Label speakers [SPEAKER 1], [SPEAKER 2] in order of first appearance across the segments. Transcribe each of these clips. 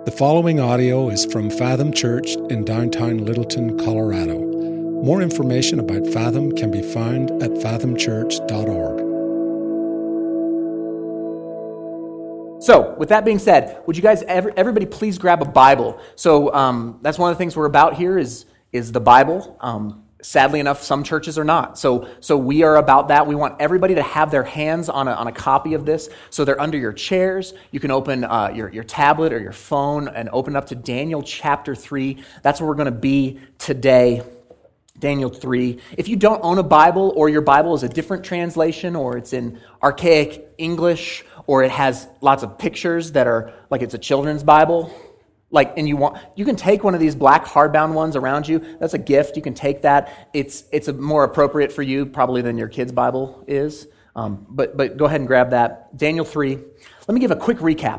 [SPEAKER 1] The following audio is from Fathom Church in downtown Littleton, Colorado. More information about Fathom can be found at fathomchurch.org.
[SPEAKER 2] So, with that being said, would you guys, everybody please grab a Bible? So, that's one of the things we're about here is the Bible. Sadly enough, some churches are not. So we are about that. We want everybody to have their hands on a copy of this. So they're under your chairs. You can open your tablet or your phone and open up to Daniel chapter 3. That's where we're going to be today. Daniel 3. If you don't own a Bible, or your Bible is a different translation, or it's in archaic English, or it has lots of pictures that are like it's a children's Bible, and you can take one of these black hardbound ones around you. That's a gift. You can take that. It's more appropriate for you probably than your kid's Bible is. But go ahead and grab that. Daniel 3. Let me give a quick recap.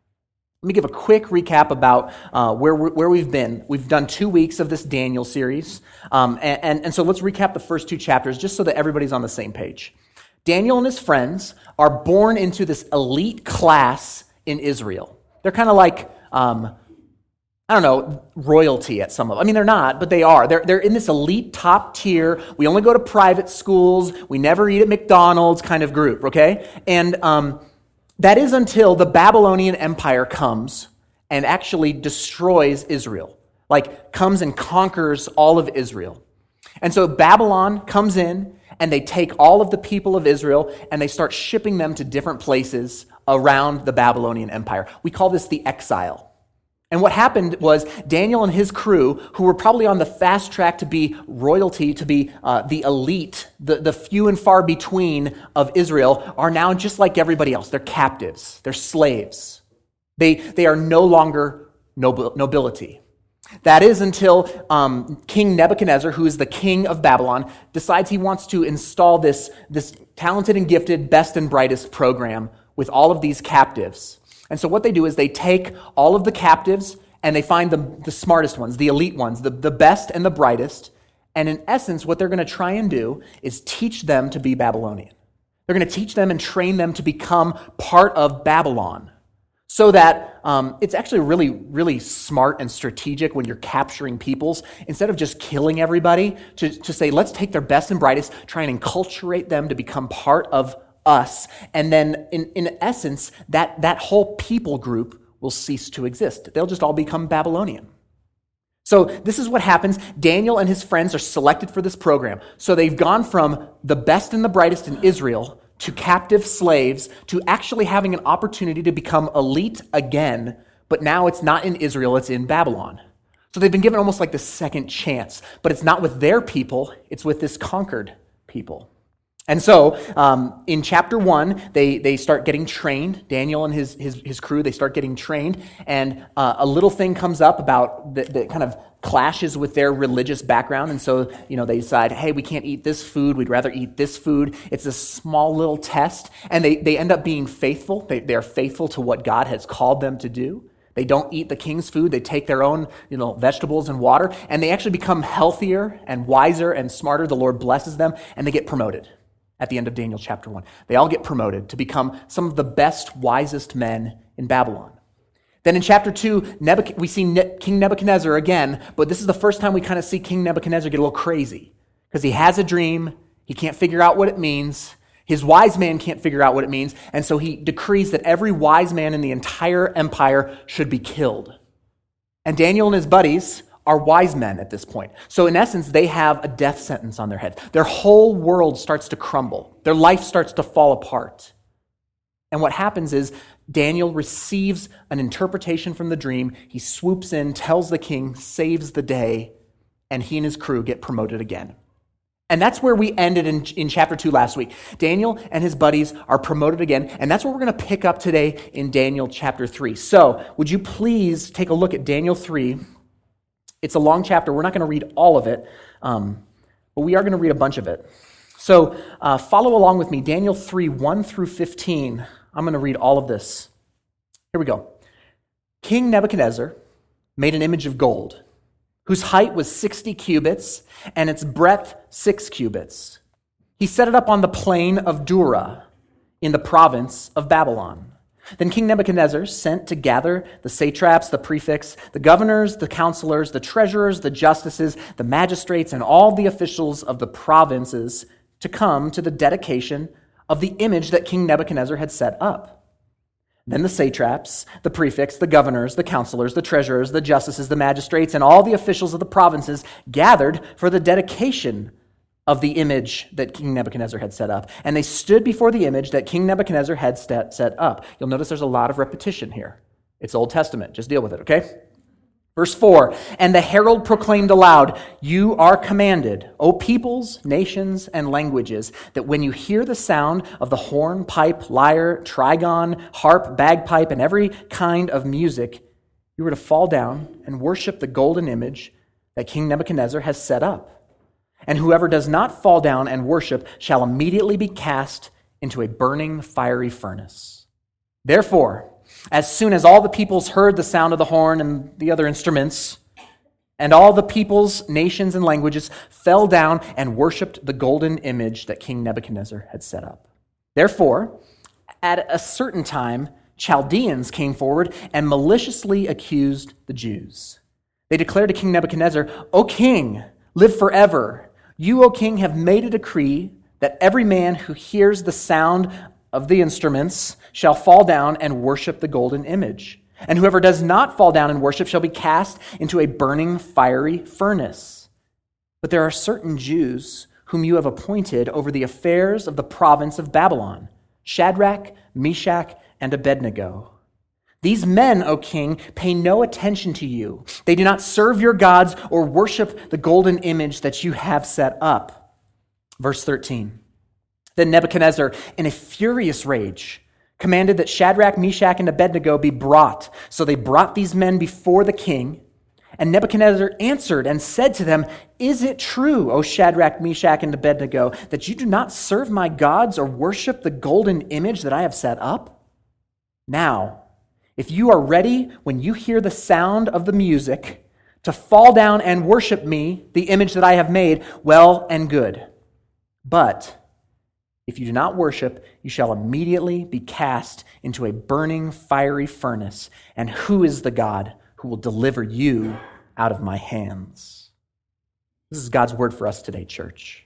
[SPEAKER 2] About where we've been. We've done 2 weeks of this Daniel series. And so let's recap the first 2 chapters just so that everybody's on the same page. Daniel and his friends are born into this elite class in Israel. They're kind of like, royalty at some of them. I mean, they're not, but they are. They're in this elite top tier. We only go to private schools. We never eat at McDonald's kind of group, okay? And that is until the Babylonian Empire comes and actually destroys Israel, comes and conquers all of Israel. And so Babylon comes in, and they take all of the people of Israel, and they start shipping them to different places around the Babylonian Empire. We call this the exile. And what happened was Daniel and his crew, who were probably on the fast track to be royalty, to be the elite, the few and far between of Israel, are now just like everybody else. They're captives. They're slaves. They are no longer nobility. That is until King Nebuchadnezzar, who is the king of Babylon, decides he wants to install this talented and gifted, best and brightest program with all of these captives. And so what they do is they take all of the captives and they find the smartest ones, the elite ones, the best and the brightest. And in essence, what they're going to try and do is teach them to be Babylonian. They're going to teach them and train them to become part of Babylon. So that it's actually really, really smart and strategic when you're capturing peoples. Instead of just killing everybody, to say, let's take their best and brightest, try and enculturate them to become part of us. And then, in essence, that whole people group will cease to exist. They'll just all become Babylonian. So this is what happens. Daniel and his friends are selected for this program. So they've gone from the best and the brightest in Israel to captive slaves, to actually having an opportunity to become elite again, but now it's not in Israel, it's in Babylon. So they've been given almost like the second chance, but it's not with their people, it's with this conquered people. And so in chapter 1, they start getting trained. Daniel and his crew, they start getting trained, and a little thing comes up about that kind of clashes with their religious background. And so, they decide, hey, we can't eat this food. We'd rather eat this food. It's a small little test. And they end up being faithful. They are faithful to what God has called them to do. They don't eat the king's food. They take their own, vegetables and water. And they actually become healthier and wiser and smarter. The Lord blesses them, and they get promoted. At the end of Daniel chapter 1. They all get promoted to become some of the best, wisest men in Babylon. Then in chapter 2, we see King Nebuchadnezzar again, but this is the first time we kind of see King Nebuchadnezzar get a little crazy, because he has a dream, he can't figure out what it means, his wise man can't figure out what it means, and so he decrees that every wise man in the entire empire should be killed. And Daniel and his buddies are wise men at this point. So in essence, they have a death sentence on their head. Their whole world starts to crumble. Their life starts to fall apart. And what happens is Daniel receives an interpretation from the dream. He swoops in, tells the king, saves the day, and he and his crew get promoted again. And that's where we ended in chapter 2 last week. Daniel and his buddies are promoted again, and that's what we're going to pick up today in Daniel chapter 3. So would you please take a look at Daniel 3. It's a long chapter. We're not going to read all of it, but we are going to read a bunch of it. So follow along with me. Daniel 3, 1 through 15. I'm going to read all of this. Here we go. King Nebuchadnezzar made an image of gold, whose height was 60 cubits and its breadth 6 cubits. He set it up on the plain of Dura in the province of Babylon. Then King Nebuchadnezzar sent to gather the satraps, the prefects, the governors, the counselors, the treasurers, the justices, the magistrates, and all the officials of the provinces to come to the dedication of the image that King Nebuchadnezzar had set up. Then the satraps, the prefects, the governors, the counselors, the treasurers, the justices, the magistrates, and all the officials of the provinces gathered for the dedication of the image that King Nebuchadnezzar had set up. And they stood before the image that King Nebuchadnezzar had set up. You'll notice there's a lot of repetition here. It's Old Testament. Just deal with it, okay? Verse 4, and the herald proclaimed aloud, you are commanded, O peoples, nations, and languages, that when you hear the sound of the horn, pipe, lyre, trigon, harp, bagpipe, and every kind of music, you are to fall down and worship the golden image that King Nebuchadnezzar has set up. And whoever does not fall down and worship shall immediately be cast into a burning fiery furnace. Therefore, as soon as all the peoples heard the sound of the horn and the other instruments, and all the peoples, nations, and languages fell down and worshipped the golden image that King Nebuchadnezzar had set up. Therefore, at a certain time, Chaldeans came forward and maliciously accused the Jews. They declared to King Nebuchadnezzar, O king, live forever. You, O king, have made a decree that every man who hears the sound of the instruments shall fall down and worship the golden image. And whoever does not fall down and worship shall be cast into a burning fiery furnace. But there are certain Jews whom you have appointed over the affairs of the province of Babylon, Shadrach, Meshach, and Abednego. These men, O king, pay no attention to you. They do not serve your gods or worship the golden image that you have set up. Verse 13. Then Nebuchadnezzar, in a furious rage, commanded that Shadrach, Meshach, and Abednego be brought. So they brought these men before the king. And Nebuchadnezzar answered and said to them, Is it true, O Shadrach, Meshach, and Abednego, that you do not serve my gods or worship the golden image that I have set up? Now, if you are ready when you hear the sound of the music to fall down and worship me, the image that I have made, well and good. But if you do not worship, you shall immediately be cast into a burning fiery furnace. And who is the God who will deliver you out of my hands? This is God's word for us today, church.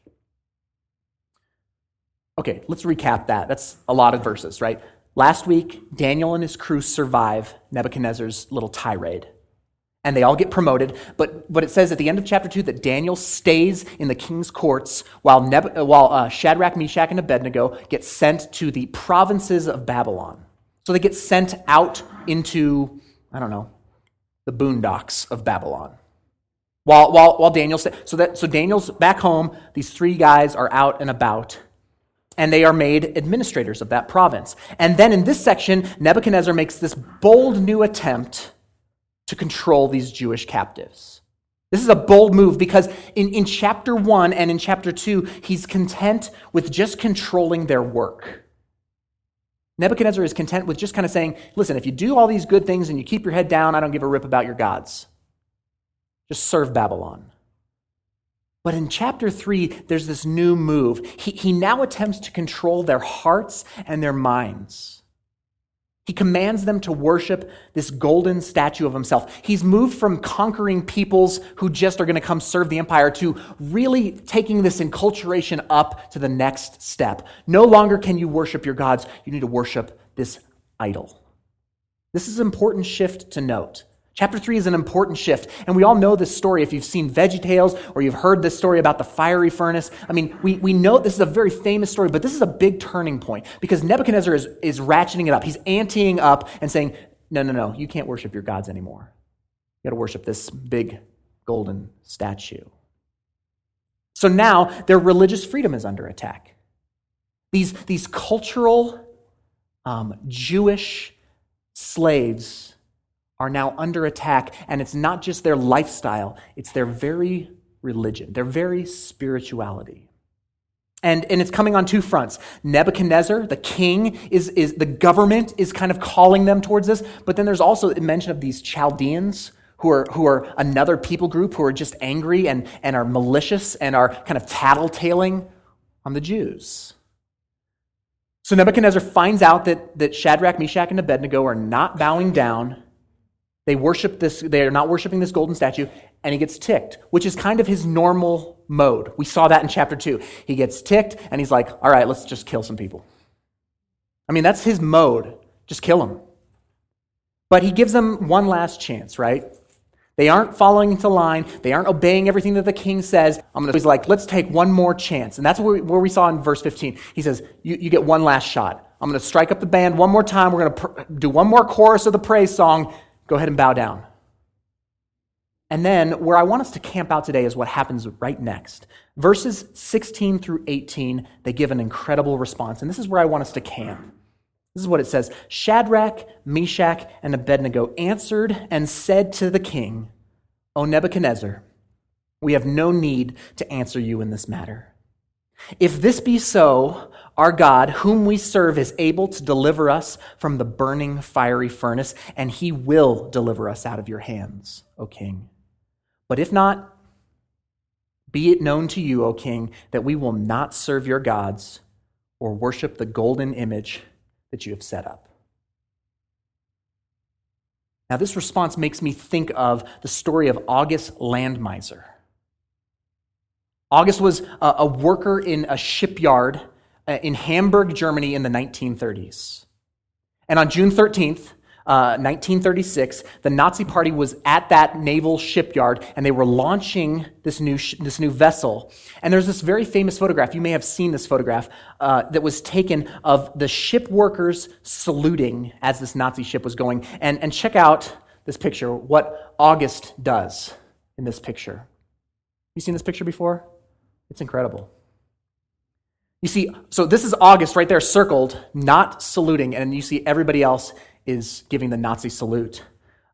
[SPEAKER 2] Okay, let's recap that. That's a lot of verses, right? Last week, Daniel and his crew survive Nebuchadnezzar's little tirade. And they all get promoted, but it says at the end of chapter 2 that Daniel stays in the king's courts while Shadrach, Meshach, and Abednego get sent to the provinces of Babylon. So they get sent out into, the boondocks of Babylon. While Daniel stays. So Daniel's back home, these three guys are out and about, and they are made administrators of that province. And then in this section, Nebuchadnezzar makes this bold new attempt to control these Jewish captives. This is a bold move because in chapter 1 and in chapter 2, he's content with just controlling their work. Nebuchadnezzar is content with just kind of saying, listen, if you do all these good things and you keep your head down, I don't give a rip about your gods. Just serve Babylon. But in chapter 3, there's this new move. He now attempts to control their hearts and their minds. He commands them to worship this golden statue of himself. He's moved from conquering peoples who just are going to come serve the empire to really taking this enculturation up to the next step. No longer can you worship your gods. You need to worship this idol. This is an important shift to note. Chapter 3 is an important shift, and we all know this story. If you've seen VeggieTales or you've heard this story about the fiery furnace, we know this is a very famous story, but this is a big turning point because Nebuchadnezzar is ratcheting it up. He's anteing up and saying, no, you can't worship your gods anymore. You got to worship this big golden statue. So now their religious freedom is under attack. These cultural Jewish slaves are now under attack, and it's not just their lifestyle, it's their very religion, their very spirituality. And it's coming on two fronts. Nebuchadnezzar, the king, is the government is kind of calling them towards this, but then there's also a mention of these Chaldeans who are another people group who are just angry and are malicious and are kind of tattletaling on the Jews. So Nebuchadnezzar finds out that Shadrach, Meshach, and Abednego are not bowing down. They are not worshiping this golden statue, and he gets ticked, which is kind of his normal mode. We saw that in chapter 2. He gets ticked, and he's like, all right, let's just kill some people. I mean, that's his mode. Just kill them. But he gives them one last chance, right? They aren't following into line. They aren't obeying everything that the king says. He's like, let's take one more chance. And that's where we saw in verse 15. He says, you get one last shot. I'm going to strike up the band one more time. We're going to do one more chorus of the praise song. Go ahead and bow down. And then where I want us to camp out today is what happens right next. Verses 16 through 18, they give an incredible response. And this is where I want us to camp. This is what it says. Shadrach, Meshach, and Abednego answered and said to the king, O Nebuchadnezzar, we have no need to answer you in this matter. If this be so, our God, whom we serve, is able to deliver us from the burning fiery furnace, and he will deliver us out of your hands, O king. But if not, be it known to you, O king, that we will not serve your gods or worship the golden image that you have set up. Now, this response makes me think of the story of August Landmeiser. August was a worker in a shipyard in Hamburg, Germany in the 1930s. And on June 13th, 1936, the Nazi Party was at that naval shipyard, and they were launching this new vessel. And there's this very famous photograph. You may have seen this photograph that was taken of the ship workers saluting as this Nazi ship was going. And check out this picture, what August does in this picture. You seen this picture before? It's incredible. You see, so this is August right there circled, not saluting, and you see everybody else is giving the Nazi salute.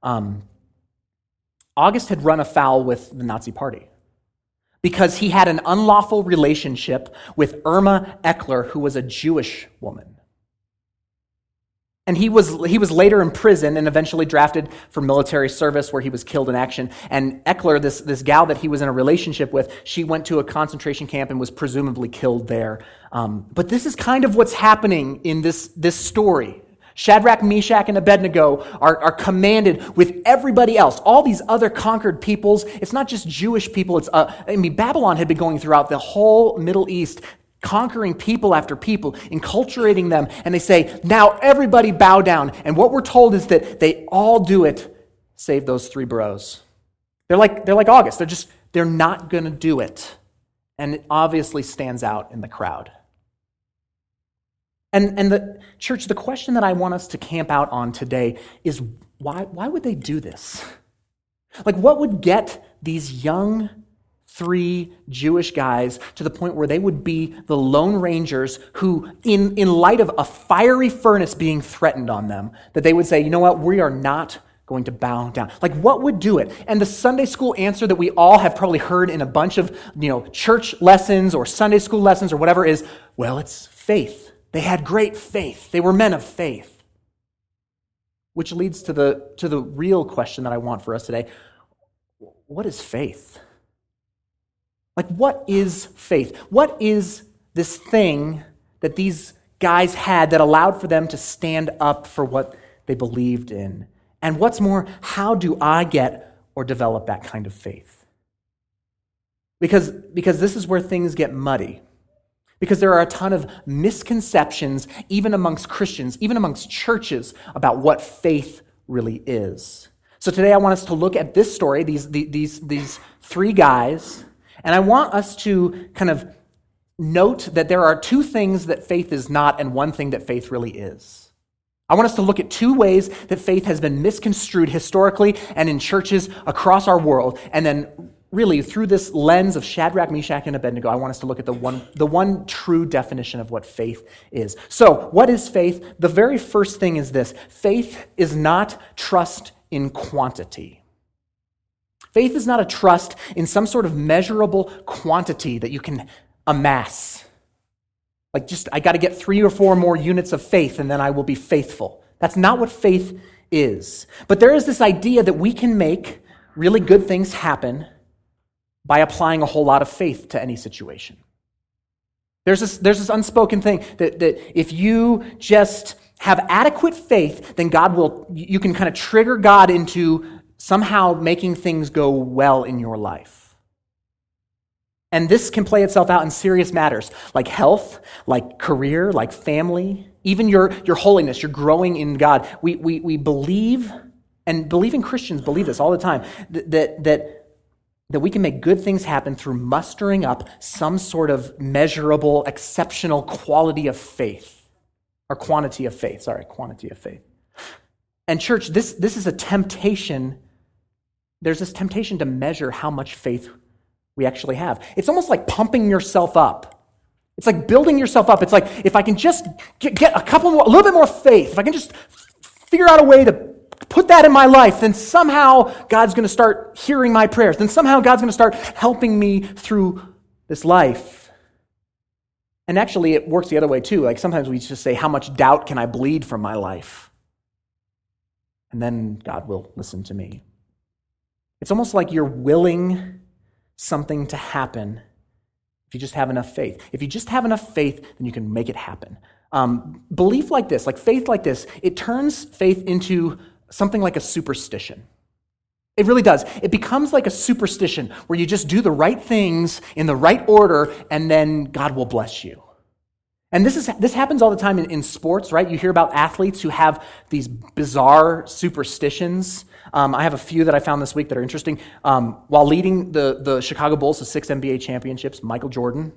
[SPEAKER 2] August had run afoul with the Nazi Party because he had an unlawful relationship with Irma Eckler, who was a Jewish woman. And he was later imprisoned and eventually drafted for military service where he was killed in action. And Eckler, this gal that he was in a relationship with, she went to a concentration camp and was presumably killed there. But this is kind of what's happening in this story. Shadrach, Meshach, and Abednego are commanded with everybody else, all these other conquered peoples. It's not just Jewish people. Babylon had been going throughout the whole Middle East, conquering people after people, enculturating them, and they say, now everybody bow down. And what we're told is that they all do it, save those three bros. They're like August. They're not going to do it. And it obviously stands out in the crowd. And the church, the question that I want us to camp out on today is why would they do this? Like, what would get these young three Jewish guys to the point where they would be the Lone Rangers who, in light of a fiery furnace being threatened on them, that they would say, you know what, we are not going to bow down. Like, what would do it? And the Sunday school answer that we all have probably heard in a bunch of, church lessons or Sunday school lessons or whatever is, well, it's faith. They had great faith. They were men of faith. Which leads to the real question that I want for us today. What is faith? Like, what is faith? What is this thing that these guys had that allowed for them to stand up for what they believed in? And what's more, how do I get or develop that kind of faith? Because this is where things get muddy. Because there are a ton of misconceptions, even amongst Christians, even amongst churches, about what faith really is. So today I want us to look at this story, these three guys, and I want us to kind of note that there are two things that faith is not and one thing that faith really is. I want us to look at two ways that faith has been misconstrued historically and in churches across our world, and then really, through this lens of Shadrach, Meshach, and Abednego, I want us to look at the one true definition of what faith is. So, what is faith? The very first thing is this. Faith is not trust in quantity. Faith is not a trust in some sort of measurable quantity that you can amass. Like, I got to get 3 or 4 more units of faith and then I will be faithful. That's not what faith is. But there is this idea that we can make really good things happen by applying a whole lot of faith to any situation. There's this unspoken thing that if you just have adequate faith, then you can kind of trigger God into somehow making things go well in your life. And this can play itself out in serious matters like health, like career, like family, even your holiness, your growing in God. We believe, and believing Christians believe this all the time, that we can make good things happen through mustering up some sort of measurable, exceptional quality of faith. Or quantity of faith. And church, this is a temptation. There's this temptation to measure how much faith we actually have. It's almost like pumping yourself up. It's like building yourself up. It's like, if I can just get a little bit more faith, if I can just figure out a way to put that in my life, then somehow God's going to start hearing my prayers. Then somehow God's going to start helping me through this life. And actually, it works the other way too. Like sometimes we just say, how much doubt can I bleed from my life? And then God will listen to me. It's almost like you're willing something to happen if you just have enough faith. If you just have enough faith, then you can make it happen. Belief like this, like faith like this, it turns faith into something like a superstition. It really does. It becomes like a superstition where you just do the right things in the right order and then God will bless you. And this happens all the time in sports, right? You hear about athletes who have these bizarre superstitions. I have a few that I found this week that are interesting. While leading the Chicago Bulls to 6 NBA championships, Michael Jordan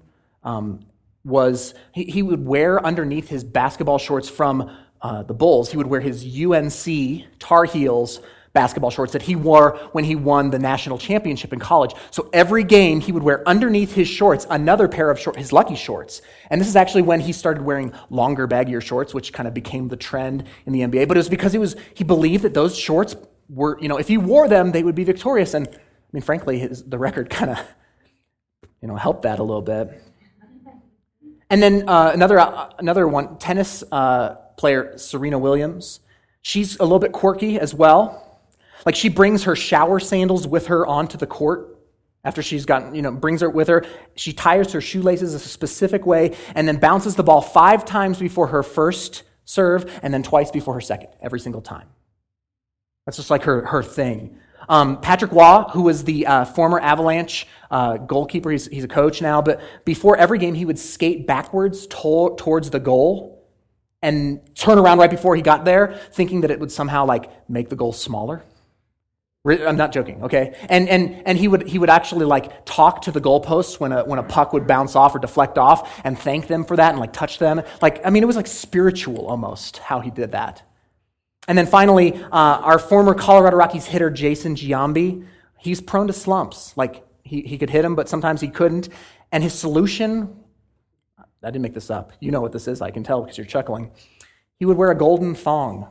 [SPEAKER 2] he would wear underneath his basketball shorts from the Bulls, he would wear his UNC Tar Heels basketball shorts that he wore when he won the national championship in college. So every game he would wear underneath his shorts another pair of his lucky shorts. And this is actually when he started wearing longer, baggier shorts, which kind of became the trend in the NBA. But it was because he believed that those shorts were, if he wore them, they would be victorious. And I mean, frankly, the record kind of, helped that a little bit. And then another one, tennis player Serena Williams. She's a little bit quirky as well. Like she brings her shower sandals with her onto the court after she's gotten, brings her with her. She ties her shoelaces a specific way and then bounces the ball 5 times before her first serve and then twice before her second, every single time. That's just like her thing. Patrick Waugh, who was the former Avalanche goalkeeper, he's a coach now, but before every game he would skate backwards towards the goal and turn around right before he got there, thinking that it would somehow make the goal smaller. I'm not joking, okay? And he would actually talk to the goalposts when a puck would bounce off or deflect off and thank them for that and touch them. It was spiritual almost how he did that. And then finally, our former Colorado Rockies hitter Jason Giambi, he's prone to slumps. He could hit him, but sometimes he couldn't. And his solution, I didn't make this up. You know what this is, I can tell because you're chuckling. He would wear a golden thong.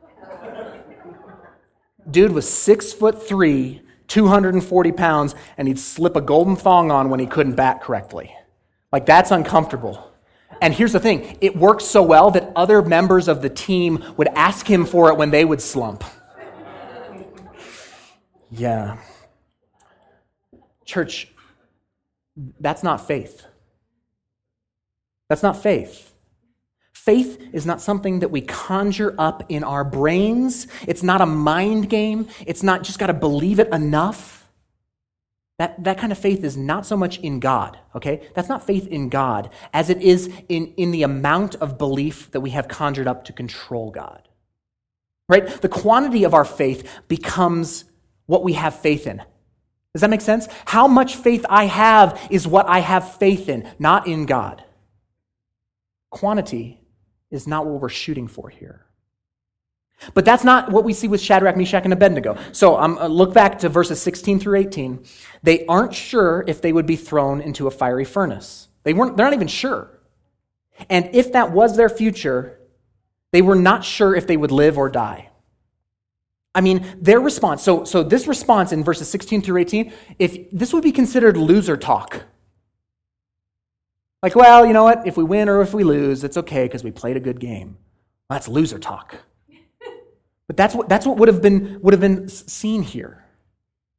[SPEAKER 2] Dude was 6'3", 240 pounds, and he'd slip a golden thong on when he couldn't bat correctly. That's uncomfortable. And here's the thing, it worked so well that other members of the team would ask him for it when they would slump. Yeah. Church, that's not faith. That's not faith. Faith is not something that we conjure up in our brains. It's not a mind game. It's not just got to believe it enough. That kind of faith is not so much in God, okay? That's not faith in God as it is in the amount of belief that we have conjured up to control God, right? The quantity of our faith becomes what we have faith in. Does that make sense? How much faith I have is what I have faith in, not in God. Quantity is not what we're shooting for here. But that's not what we see with Shadrach, Meshach, and Abednego. So look back to verses 16 through 18. They aren't sure if they would be thrown into a fiery furnace. They're not even sure. And if that was their future, they were not sure if they would live or die. I mean, their response, so this response in verses 16 through 18, if this would be considered loser talk. Well, you know what? If we win or if we lose, it's okay because we played a good game. Well, that's loser talk. But that's what would have been seen here.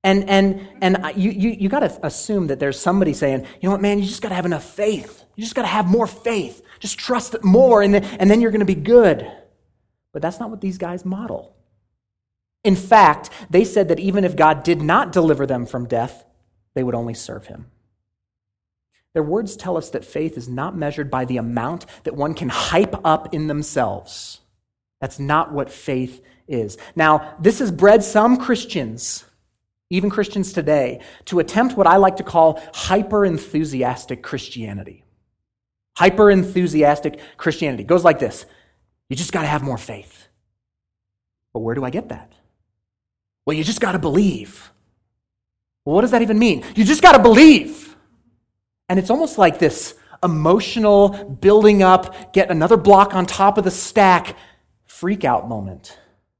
[SPEAKER 2] You got to assume that there's somebody saying, you know what, man, you just got to have enough faith. You just got to have more faith. Just trust it more, and then you're going to be good. But that's not what these guys model. In fact, they said that even if God did not deliver them from death, they would only serve him. Their words tell us that faith is not measured by the amount that one can hype up in themselves. That's not what faith is. Now, this has bred some Christians, even Christians today, to attempt what I like to call hyper-enthusiastic Christianity. Hyper-enthusiastic Christianity goes like this. You just got to have more faith. But where do I get that? Well, you just got to believe. Well, what does that even mean? You just got to believe. And it's almost like this emotional building up, get another block on top of the stack, freak out moment.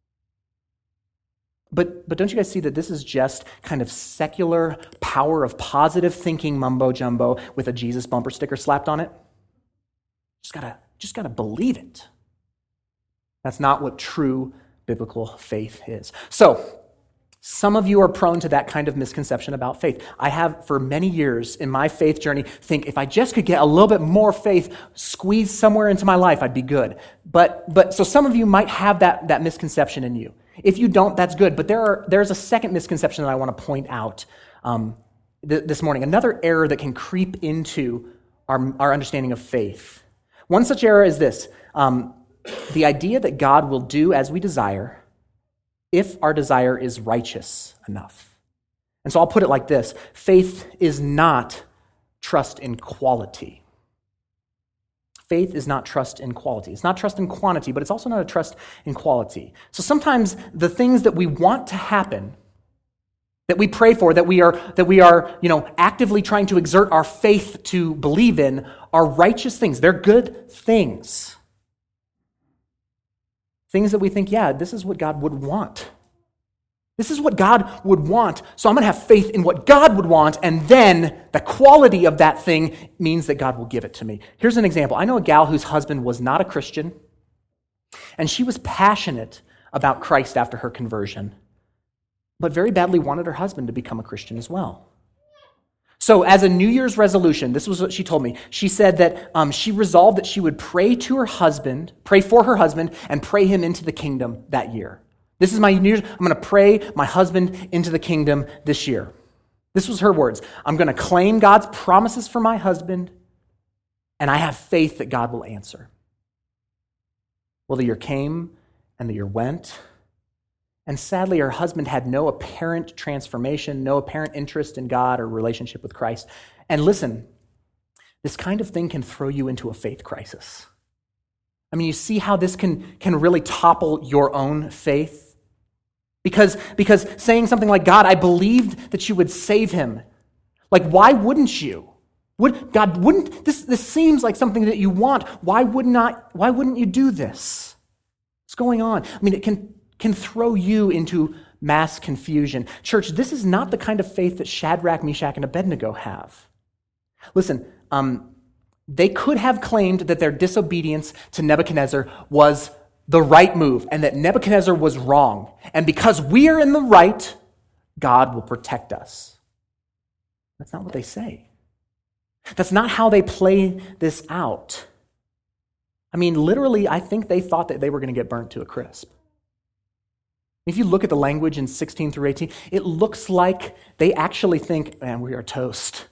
[SPEAKER 2] But don't you guys see that this is just kind of secular power of positive thinking mumbo jumbo with a Jesus bumper sticker slapped on it? Just gotta believe it. That's not what true biblical faith is. So, some of you are prone to that kind of misconception about faith. I have, for many years in my faith journey, think if I just could get a little bit more faith squeezed somewhere into my life, I'd be good. But so some of you might have that misconception in you. If you don't, that's good. But there's a second misconception that I want to point out this morning. Another error that can creep into our understanding of faith. One such error is this. The idea that God will do as we desire if our desire is righteous enough. And so I'll put it like this. Faith is not trust in quality. Faith is not trust in quality. It's not trust in quantity, but it's also not a trust in quality. So sometimes the things that we want to happen, that we pray for, that we are, actively trying to exert our faith to believe in, are righteous things. They're good things. Things that we think, yeah, this is what God would want. This is what God would want, so I'm going to have faith in what God would want, and then the quality of that thing means that God will give it to me. Here's an example. I know a gal whose husband was not a Christian, and she was passionate about Christ after her conversion, but very badly wanted her husband to become a Christian as well. So as a New Year's resolution, this was what she told me. She said that she resolved that she would pray for her husband, and pray him into the kingdom that year. This is my New Year's. I'm going to pray my husband into the kingdom this year. This was her words. I'm going to claim God's promises for my husband, and I have faith that God will answer. Well, the year came, and the year went, and sadly, her husband had no apparent transformation, no apparent interest in God or relationship with Christ. And listen, this kind of thing can throw you into a faith crisis. I mean, you see how this can really topple your own faith? Because saying something like, God, I believed that you would save him. Like, why wouldn't you? This seems like something that you want. Why wouldn't you do this? What's going on? I mean, it can throw you into mass confusion. Church, this is not the kind of faith that Shadrach, Meshach, and Abednego have. Listen, they could have claimed that their disobedience to Nebuchadnezzar was the right move and that Nebuchadnezzar was wrong. And because we are in the right, God will protect us. That's not what they say. That's not how they play this out. I mean, literally, I think they thought that they were going to get burnt to a crisp. If you look at the language in 16 through 18, it looks like they actually think, man, we are toast.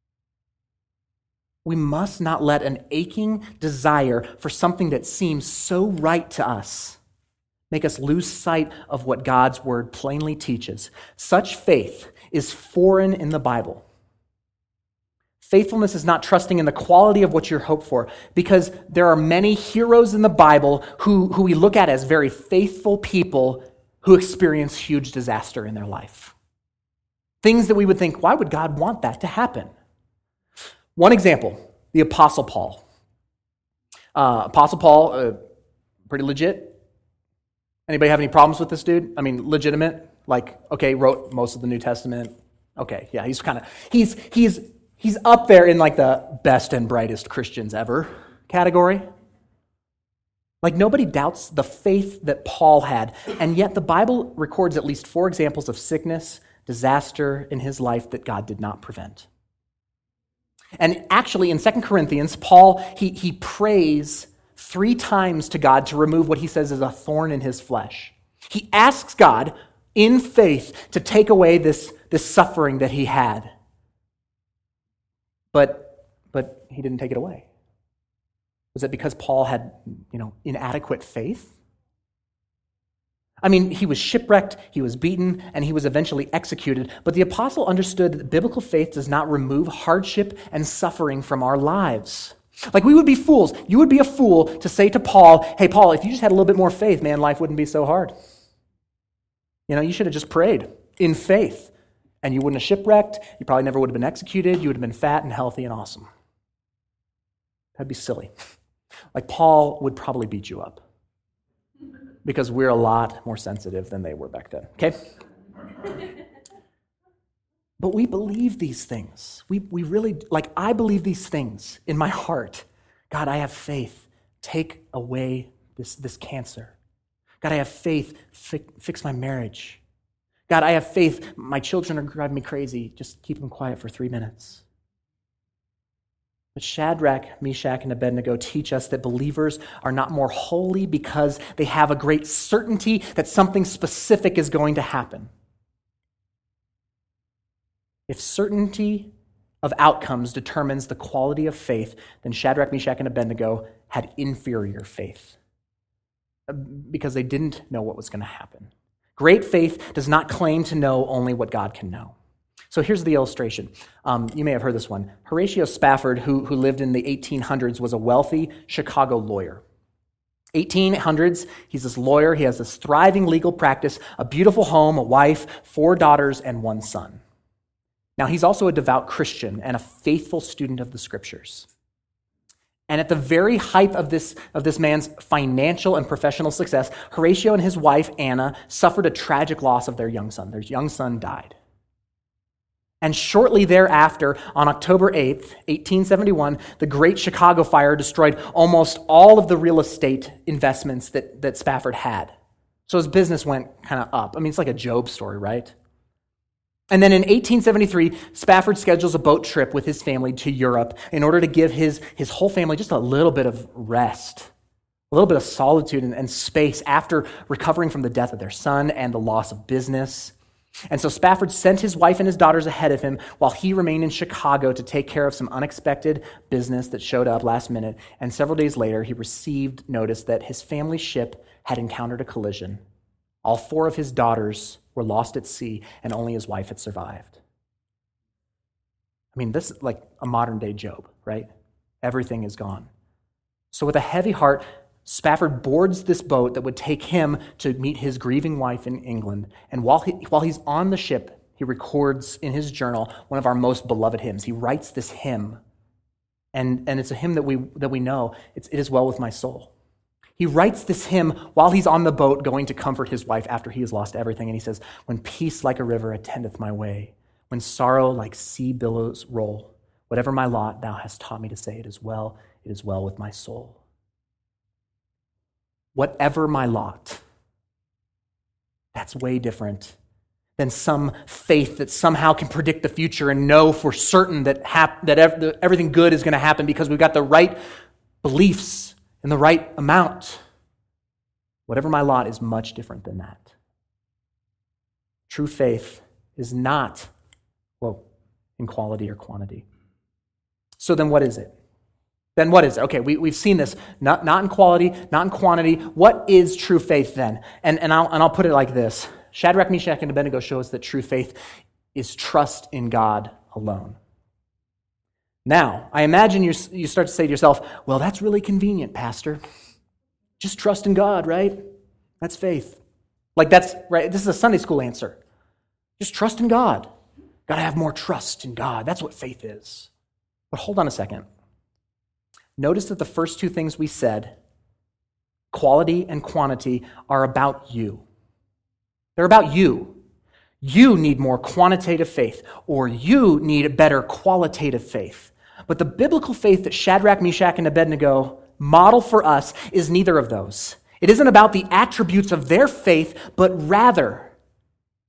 [SPEAKER 2] We must not let an aching desire for something that seems so right to us make us lose sight of what God's word plainly teaches. Such faith is foreign in the Bible. Faithfulness is not trusting in the quality of what you hope for, because there are many heroes in the Bible who we look at as very faithful people who experience huge disaster in their life. Things that we would think, why would God want that to happen? One example, the Apostle Paul. Apostle Paul, pretty legit. Anybody have any problems with this dude? I mean, legitimate? Like, okay, wrote most of the New Testament. Okay, yeah, he's up there in like the best and brightest Christians ever category. Like, nobody doubts the faith that Paul had, and yet the Bible records at least 4 examples of sickness, disaster in his life that God did not prevent. And actually, in 2 Corinthians, Paul, he prays 3 times to God to remove what he says is a thorn in his flesh. He asks God, in faith, to take away this suffering that he had. But he didn't take it away. Was it because Paul had, inadequate faith? I mean, he was shipwrecked, he was beaten, and he was eventually executed. But the apostle understood that biblical faith does not remove hardship and suffering from our lives. Like, we would be fools. You would be a fool to say to Paul, hey, Paul, if you just had a little bit more faith, man, life wouldn't be so hard. You should have just prayed in faith, and you wouldn't have shipwrecked. You probably never would have been executed. You would have been fat and healthy and awesome. That'd be silly. Like, Paul would probably beat you up because we're a lot more sensitive than they were back then, okay? But we believe these things. We really, I believe these things in my heart. God, I have faith. Take away this cancer. God, I have faith. Fix my marriage. God, I have faith. My children are driving me crazy. Just keep them quiet for 3 minutes. But Shadrach, Meshach, and Abednego teach us that believers are not more holy because they have a great certainty that something specific is going to happen. If certainty of outcomes determines the quality of faith, then Shadrach, Meshach, and Abednego had inferior faith because they didn't know what was going to happen. Great faith does not claim to know only what God can know. So here's the illustration. You may have heard this one. Horatio Spafford, who lived in the 1800s, was a wealthy Chicago lawyer. 1800s, he's this lawyer. He has this thriving legal practice, a beautiful home, a wife, 4 daughters, and 1 son. Now, he's also a devout Christian and a faithful student of the Scriptures. And at the very height of this man's financial and professional success, Horatio and his wife, Anna, suffered a tragic loss of their young son. Their young son died. And shortly thereafter, on October 8th, 1871, the Great Chicago Fire destroyed almost all of the real estate investments that Spafford had. So his business went kind of up. I mean, it's like a Job story, right? And then in 1873, Spafford schedules a boat trip with his family to Europe in order to give his whole family just a little bit of rest, a little bit of solitude and space after recovering from the death of their son and the loss of business. And so Spafford sent his wife and his daughters ahead of him while he remained in Chicago to take care of some unexpected business that showed up last minute. And several days later, he received notice that his family ship had encountered a collision. All 4 of his daughters were lost at sea, and only his wife had survived. I mean, this is like a modern-day Job, right? Everything is gone. So with a heavy heart, Spafford boards this boat that would take him to meet his grieving wife in England. And while he's on the ship, he records in his journal one of our most beloved hymns. He writes this hymn, and it's a hymn that we know. It is well with my soul. He writes this hymn while he's on the boat going to comfort his wife after he has lost everything. And he says, when peace like a river attendeth my way, when sorrow like sea billows roll, whatever my lot, thou hast taught me to say, it is well with my soul. Whatever my lot. That's way different than some faith that somehow can predict the future and know for certain that everything good is going to happen because we've got the right beliefs in the right amount. Whatever my lot is much different than that. True faith is not, in quality or quantity. So then what is it? Okay, we've seen this. Not in quality, not in quantity. What is true faith then? And I'll put it like this. Shadrach, Meshach, and Abednego show us that true faith is trust in God alone. Now, I imagine you start to say to yourself, well, that's really convenient, Pastor. Just trust in God, right? That's faith. That's right. This is a Sunday school answer. Just trust in God. Got to have more trust in God. That's what faith is. But hold on a second. Notice that the first 2 things we said, quality and quantity, are about you. They're about you. You need more quantitative faith, or you need better qualitative faith. But the biblical faith that Shadrach, Meshach, and Abednego model for us is neither of those. It isn't about the attributes of their faith, but rather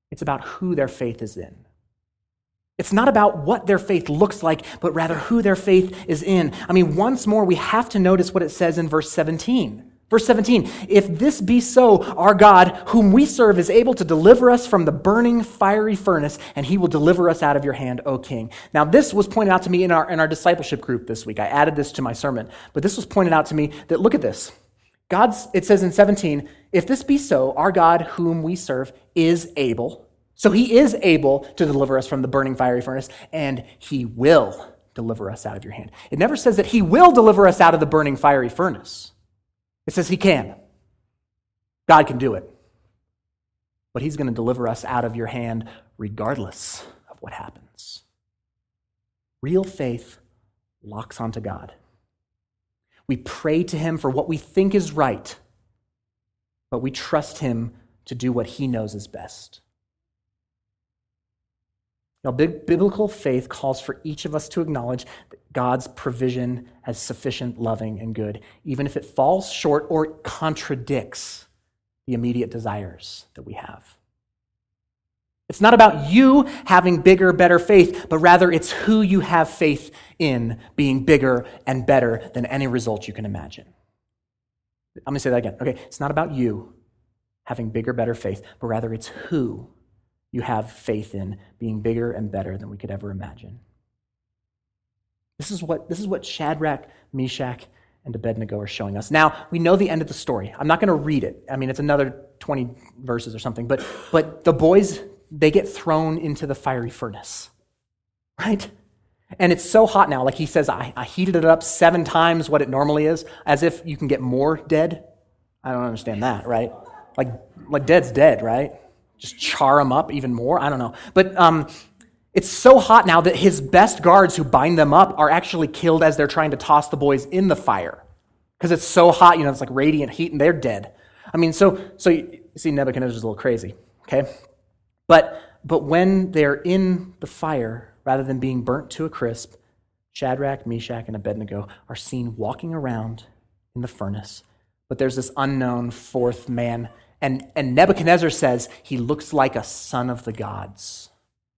[SPEAKER 2] It's about who their faith is in. It's not about what their faith looks like, but rather who their faith is in. I mean, once more, we have to notice what it says in verse 17. Verse 17, if this be so, our God, whom we serve, is able to deliver us from the burning fiery furnace, and he will deliver us out of your hand, O king. Now, this was pointed out to me in our discipleship group this week. I added this to my sermon, but this was pointed out to me that, look at this. It says in 17, if this be so, our God, whom we serve, is able. So he is able to deliver us from the burning fiery furnace, and he will deliver us out of your hand. It never says that he will deliver us out of the burning fiery furnace. It says he can. God can do it. But he's going to deliver us out of your hand regardless of what happens. Real faith locks onto God. We pray to him for what we think is right, but we trust him to do what he knows is best. Now, biblical faith calls for each of us to acknowledge that God's provision as sufficient, loving, and good, even if it falls short or contradicts the immediate desires that we have. It's not about you having bigger, better faith, but rather it's who you have faith in being bigger and better than any result you can imagine. I'm going to say that again. Okay, it's not about you having bigger, better faith, but rather it's who you have faith in being bigger and better than we could ever imagine. This is what Shadrach, Meshach, and Abednego are showing us. Now, we know the end of the story. I'm not going to read it. I mean, it's another 20 verses or something, but the boys, they get thrown into the fiery furnace, right? And it's so hot now. Like he says, I heated it up 7 times what it normally is, as if you can get more dead. I don't understand that, right? Like dead's dead, right? Just char them up even more? I don't know. But it's so hot now that his best guards who bind them up are actually killed as they're trying to toss the boys in the fire. Because it's so hot, it's like radiant heat, and they're dead. I mean, so you see Nebuchadnezzar's a little crazy, okay? But when they're in the fire, rather than being burnt to a crisp, Shadrach, Meshach, and Abednego are seen walking around in the furnace. But there's this unknown fourth man, and Nebuchadnezzar says he looks like a son of the gods.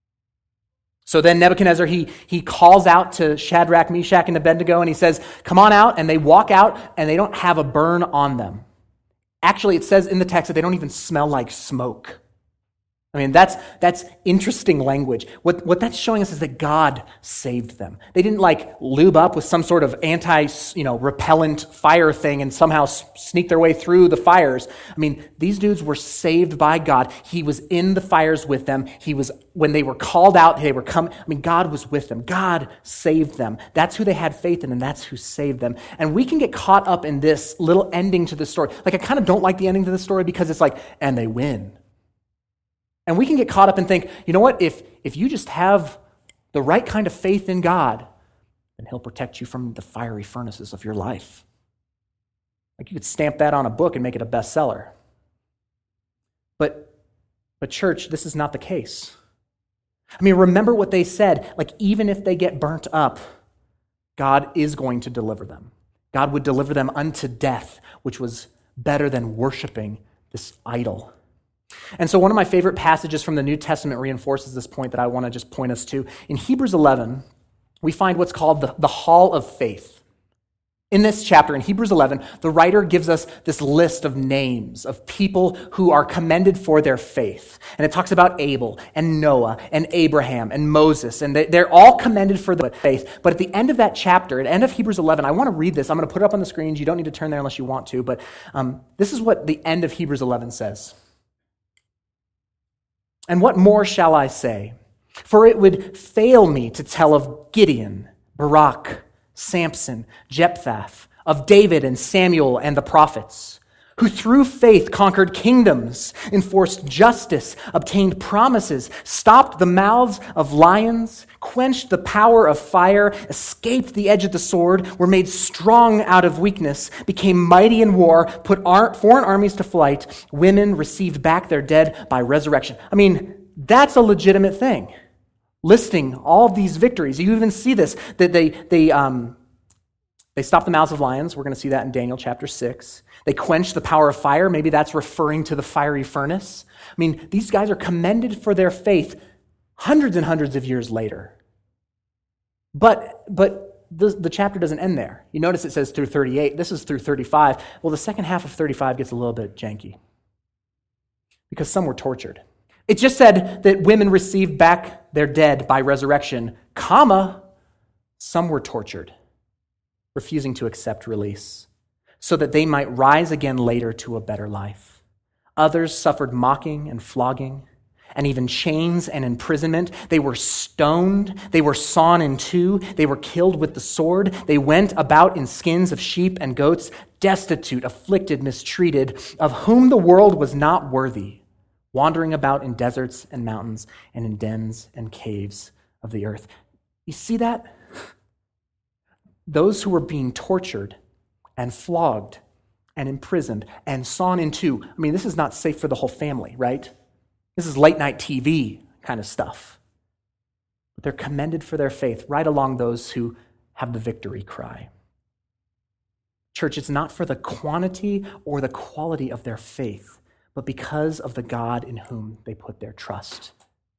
[SPEAKER 2] So then Nebuchadnezzar, he calls out to Shadrach, Meshach, and Abednego, and he says, come on out, and they walk out, and they don't have a burn on them. Actually, it says in the text that they don't even smell like smoke. I mean, that's interesting language. What that's showing us is that God saved them. They didn't lube up with some sort of repellent fire thing and somehow sneak their way through the fires. I mean, these dudes were saved by God. He was in the fires with them. When they were called out, they were coming. I mean, God was with them. God saved them. That's who they had faith in, and that's who saved them. And we can get caught up in this little ending to the story. I kind of don't like the ending to the story because it's and they win. And we can get caught up and think, you know what, if you just have the right kind of faith in God, then he'll protect you from the fiery furnaces of your life. You could stamp that on a book and make it a bestseller. But church, this is not the case. I mean, remember what they said, even if they get burnt up, God is going to deliver them. God would deliver them unto death, which was better than worshiping this idol. And so one of my favorite passages from the New Testament reinforces this point that I want to just point us to. In Hebrews 11, we find what's called the Hall of Faith. In this chapter, in Hebrews 11, the writer gives us this list of names of people who are commended for their faith. And it talks about Abel and Noah and Abraham and Moses. And they're all commended for their faith. But at the end of that chapter, at the end of Hebrews 11, I want to read this. I'm going to put it up on the screens. You don't need to turn there unless you want to. But this is what the end of Hebrews 11 says. And what more shall I say? For it would fail me to tell of Gideon, Barak, Samson, Jephthah, of David and Samuel and the prophets, who through faith conquered kingdoms, enforced justice, obtained promises, stopped the mouths of lions, quenched the power of fire, escaped the edge of the sword, were made strong out of weakness, became mighty in war, put foreign armies to flight, women received back their dead by resurrection. I mean, that's a legitimate thing. Listing all of these victories. You even see this, that they stopped the mouths of lions. We're going to see that in Daniel chapter 6. They quench the power of fire. Maybe that's referring to the fiery furnace. I mean, these guys are commended for their faith hundreds and hundreds of years later. But the chapter doesn't end there. You notice it says through 38. This is through 35. Well, the second half of 35 gets a little bit janky because some were tortured. It just said that women received back their dead by resurrection, comma, some were tortured, refusing to accept release, so that they might rise again later to a better life. Others suffered mocking and flogging, and even chains and imprisonment. They were stoned. They were sawn in two. They were killed with the sword. They went about in skins of sheep and goats, destitute, afflicted, mistreated, of whom the world was not worthy, wandering about in deserts and mountains and in dens and caves of the earth. You see that? Those who were being tortured and flogged and imprisoned and sawn in two. I mean, this is not safe for the whole family, right? This is late night TV kind of stuff. But they're commended for their faith right along those who have the victory cry. Church, it's not for the quantity or the quality of their faith, but because of the God in whom they put their trust.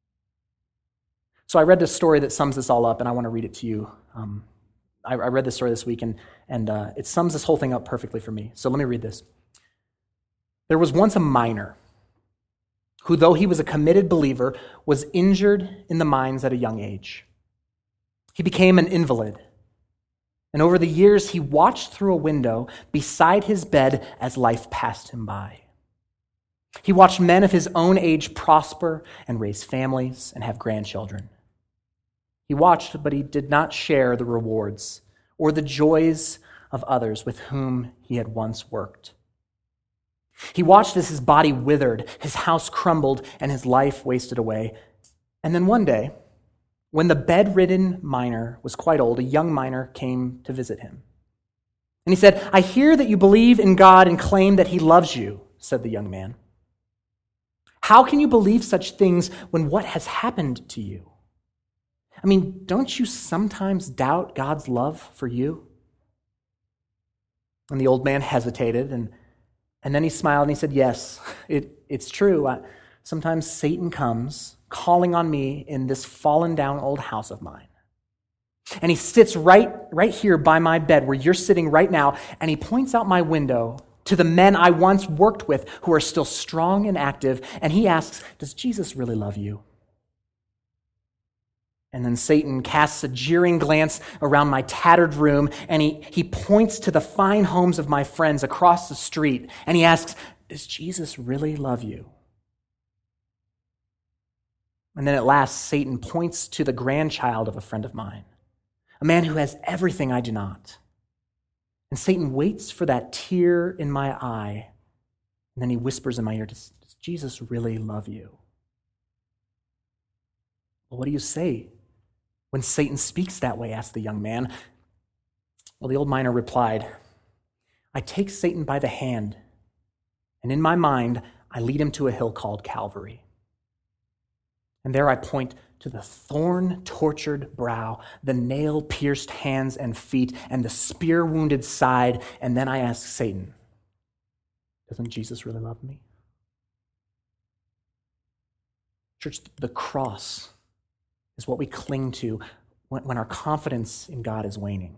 [SPEAKER 2] So I read this story that sums this all up, and I want to read it to you. I read this story this week, and it sums this whole thing up perfectly for me. So let me read this. There was once a miner who, though he was a committed believer, was injured in the mines at a young age. He became an invalid, and over the years he watched through a window beside his bed as life passed him by. He watched men of his own age prosper and raise families and have grandchildren. He watched, but he did not share the rewards or the joys of others with whom he had once worked. He watched as his body withered, his house crumbled, and his life wasted away. And then one day, when the bedridden miner was quite old, a young miner came to visit him. And he said, "I hear that you believe in God and claim that he loves you," said the young man. "How can you believe such things when what has happened to you? I mean, don't you sometimes doubt God's love for you?" And the old man hesitated, and then he smiled and he said, "Yes, it's true. Sometimes Satan comes calling on me in this fallen down old house of mine. And he sits right here by my bed where you're sitting right now, and he points out my window to the men I once worked with who are still strong and active, and he asks, 'Does Jesus really love you?' And then Satan casts a jeering glance around my tattered room, and he points to the fine homes of my friends across the street, and he asks, 'Does Jesus really love you?' And then at last, Satan points to the grandchild of a friend of mine, a man who has everything I do not. And Satan waits for that tear in my eye, and then he whispers in my ear, 'Does Jesus really love you?' Well, what do you say when Satan speaks that way?" asked the young man. Well, the old miner replied, "I take Satan by the hand, and in my mind, I lead him to a hill called Calvary. And there I point to the thorn-tortured brow, the nail-pierced hands and feet, and the spear-wounded side, and then I ask Satan, 'Doesn't Jesus really love me?'" Church, the cross is what we cling to when our confidence in God is waning.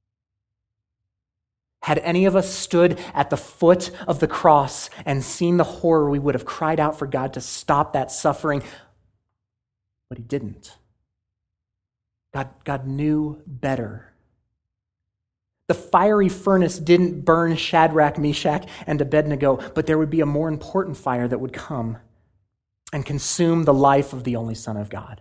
[SPEAKER 2] Had any of us stood at the foot of the cross and seen the horror, we would have cried out for God to stop that suffering, but he didn't. God knew better. The fiery furnace didn't burn Shadrach, Meshach, and Abednego, but there would be a more important fire that would come and consume the life of the only Son of God.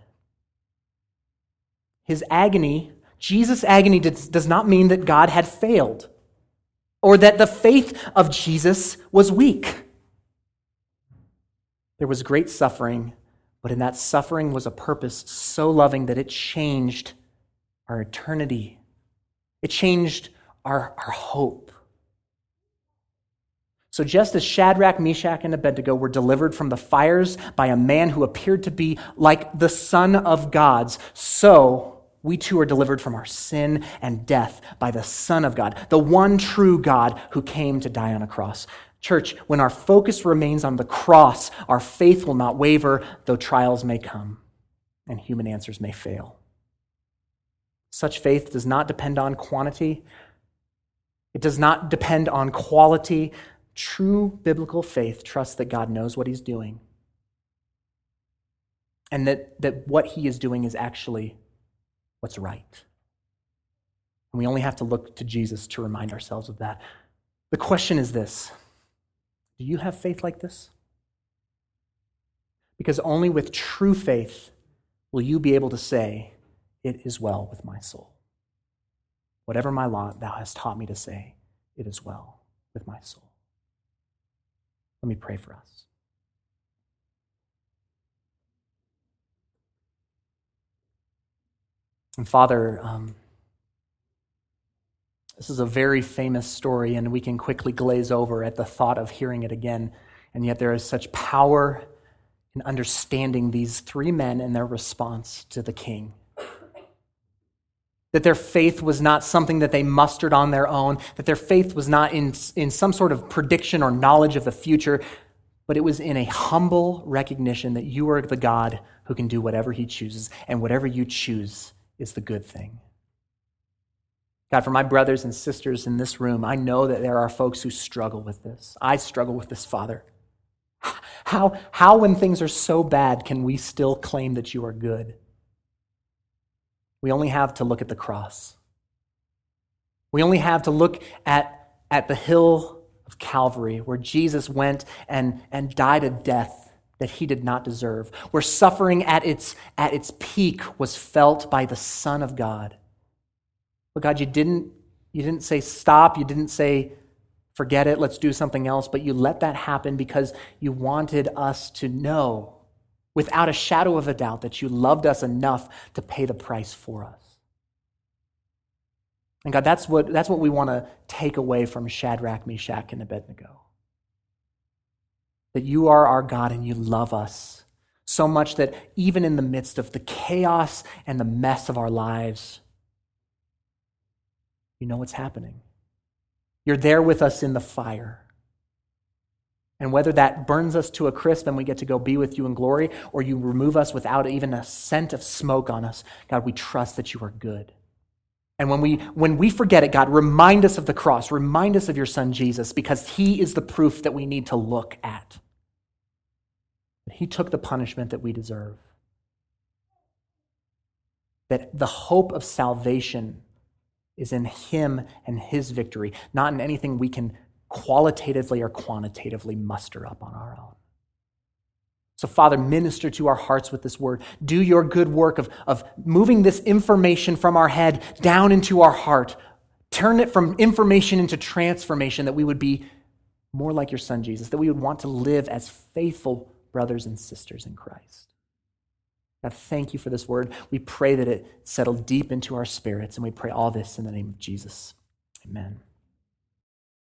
[SPEAKER 2] His agony, Jesus' agony, does not mean that God had failed or that the faith of Jesus was weak. There was great suffering, but in that suffering was a purpose so loving that it changed our eternity. It changed our hope. So just as Shadrach, Meshach, and Abednego were delivered from the fires by a man who appeared to be like the Son of God, so We too are delivered from our sin and death by the Son of God, the one true God who came to die on a cross. Church, when our focus remains on the cross, our faith will not waver, though trials may come and human answers may fail. Such faith does not depend on quantity. It does not depend on quality. True biblical faith trusts that God knows what he's doing and that what he is doing is actually what's right. And we only have to look to Jesus to remind ourselves of that. The question is this: do you have faith like this? Because only with true faith will you be able to say, "It is well with my soul. Whatever my lot, thou hast taught me to say, it is well with my soul." Let me pray for us. And Father, this is a very famous story, and we can quickly glaze over at the thought of hearing it again. And yet there is such power in understanding these three men and their response to the king. That their faith was not something that they mustered on their own, that their faith was not in some sort of prediction or knowledge of the future, but it was in a humble recognition that you are the God who can do whatever he chooses, and whatever you choose is the good thing. God, for my brothers and sisters in this room, I know that there are folks who struggle with this. I struggle with this, Father. How when things are so bad, can we still claim that you are good? We only have to look at the cross. We only have to look at the hill of Calvary, where Jesus went and died a death that he did not deserve, where suffering at its peak was felt by the Son of God. But God, you didn't say stop, you didn't say forget it, let's do something else, but you let that happen because you wanted us to know without a shadow of a doubt that you loved us enough to pay the price for us. And God, that's what we want to take away from Shadrach, Meshach, and Abednego. That you are our God and you love us so much that even in the midst of the chaos and the mess of our lives, you know what's happening. You're there with us in the fire. And whether that burns us to a crisp and we get to go be with you in glory, or you remove us without even a scent of smoke on us, God, we trust that you are good. And when we forget it, God, remind us of the cross, remind us of your Son Jesus, because he is the proof that we need to look at. He took the punishment that we deserve. That the hope of salvation is in him and his victory, not in anything we can qualitatively or quantitatively muster up on our own. So, Father, minister to our hearts with this word. Do your good work of moving this information from our head down into our heart. Turn it from information into transformation, that we would be more like your Son, Jesus, that we would want to live as faithful brothers and sisters in Christ. God, thank you for this word. We pray that it settle deep into our spirits, and we pray all this in the name of Jesus. Amen.